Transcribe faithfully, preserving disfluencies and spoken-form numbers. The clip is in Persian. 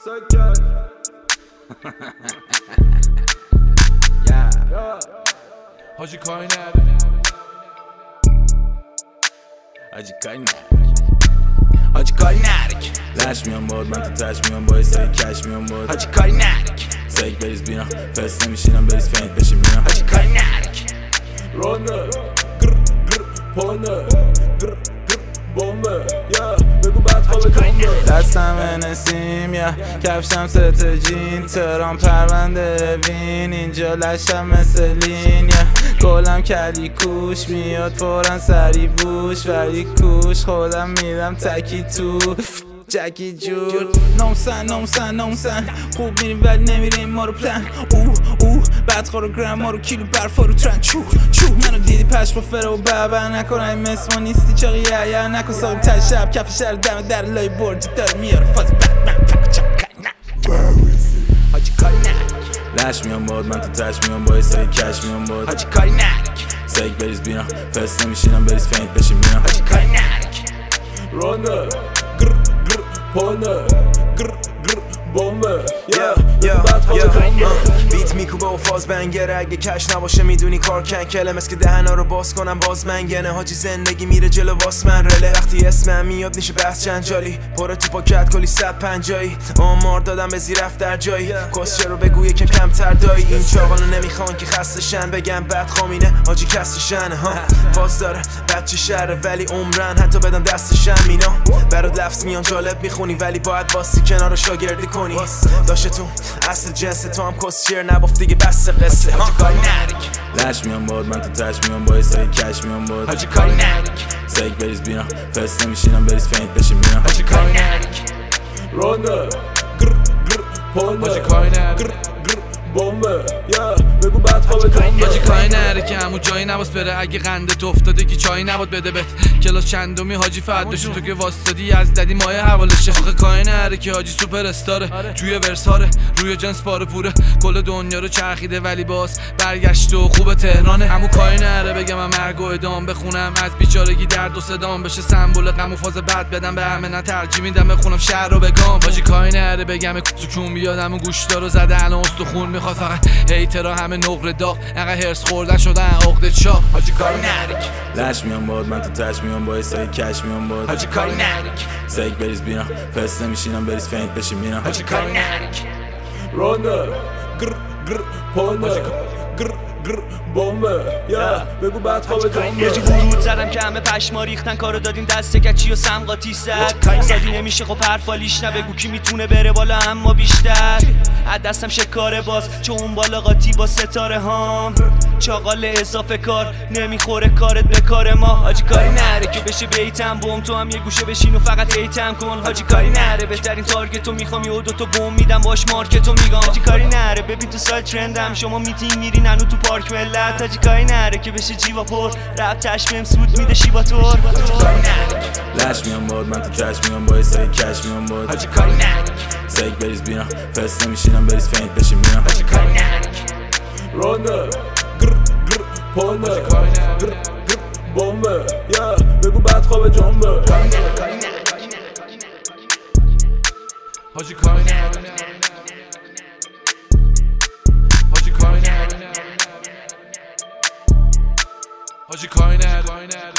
سکت حاجی کاری نداری حاجی کاری نداری حاجی کاری نداری لش میام باد من تو تش میام با سای کش میام باد حاجی کاری نداری سایک بریز بینا فست نمیشینم بریز فینت بشیم میرم حاجی کاری نداری رانه گر گر پانه گر گر بامبه یا بگو بعد خواب کامبه دستم نسیم یا کفشم ست جین ترام پرونده وین اینجا لشم مثل لین یا گلم کلی کوش میاد فورا سری بوش ولی کوش خودم میدم تکی تو جکی جور نومسن نومسن نومسن خوب میریم ولی نمیریم ما رو پلن اوه اوه بعد خورو گرم ما رو کیلو برفا رو ترن چو چو منو دیدی پش با فره و بابر نکن این مثل ما نیستی چاقی یا یا نکن ساقیم تر شب کف شهر دم در لای برجی داره میاره فاز بد من فکر چاق کاری نه حاجی کاری نه لش میام باد من تو تش میام با سای کش میام باد حاجی کاری نه سایک بریز بینا فست نمیشینم بریز فینت بشیم میرم حاجی کاری نه رانه گر گر پانه گر گر بامبه یا بیت میکوبه و فاز بنگره اگه کش نباشه میدونی کار کنکله مثل که دهنا رو باز کنم باز منگنه حاجی زندگی میره جلو واس من رله وقتی اسمم میاد میشه بحث جنجالی پره تو پاکت کلی صد پنجایی آمار دادم به زیرفت در جایی کسچه رو بگو یکم کمتر دایی این چاقالو نمیخوان که خستشن بگم بد خامینه حاجی کسشنه ها فاز داره بچه شهره ولی عمرن حتی بدن دستشن مینا برات لفظ میان جالب میخونی ولی باید باسی کنار شاگردی کنی داشته تو اصل جنس تو هم کسچر نبافت دیگه بس قصه حاجی کاری نداری لش میام باد من تو تش میام با سای کش میام باد حاجی کاری نداری سایک بریز بینا فست نمیشینم بریز فینت بشیم میرم حاجی کاری نداری رانه گر گر پانه حاجی کاری نداری بامبه یا بگو بعد خواب کامبه حاجی کاری نره که همون جایی نباس بره اگه قندت افتاده که چایی نباد بده بهت کلاس چندمی حاجی فرداشون تو که واسطادی از ددی مایه حوالشه آخه کاری نره که حاجی سوپر استاره توی ورساره روی جنس پاره پوره کل دنیا رو چرخیده ولی باز برگشت و خوب تهرانه همون کاری نره بگم من مرگ و ادام بخونم از بیچارگی درد و صدام بشه سمبل غم و فاز بد بدم به همه نه ترجیح میدم بخونم شهر رو بگم حاجی کاری نره بگم سکون بیادم گوشتا رو زده الان استخون میخواد فقط هیترها همه نقره داغ انقدر هرس خوردن شدن عقده چاق حاجی کاری نداری لش میام باد من تو تش میام با سای کش میام باد حاجی کاری نداری سایک بریز بینا فست نمیشینم بریز فینت بشیم میرم حاجی کاری نداری رانه گر گر پانه گر گر بامبه یا بگو بعد خواب کامبه یه جو ورود زدم که همه پشما ریختن کارو دادیم دست کچی و سم قاطی زد سادی نمیشه خب حرفالیش نه بگو کی میتونه بره بالا اما بیشتر از دستم شکاره باز چون اون بالا قاطی با ستاره هام چاقال اضافه کار نمیخوره کارت به کار ما حاجی کاری نره که بشه بیتم بوم تو هم یه گوشه بشین و فقط ایتم کن حاجی کاری نره بهترین تارگتو میخوام یه دو تا بوم میدم باش مارکتو میگم حاجی کاری نره ببین تو سایت ترندم شما میتینگ میرین هنو تو پارک ملت حاجی کاری نره که بشه جیوا پر رپ تشمیم سود میده شیبا تور لش میام باد من تو تش میام با سای کش میام باد حاجی کاری نداری سایک بریز بینا فست نمیشینم بریز فینت بشیم میرم حاجی کاری نداری رانه گر گر پانه گر گر بامبه یا بگو بعد خواب جنبه حاجی کاری نداری حاجی کاری نداری حاجی کاری نداری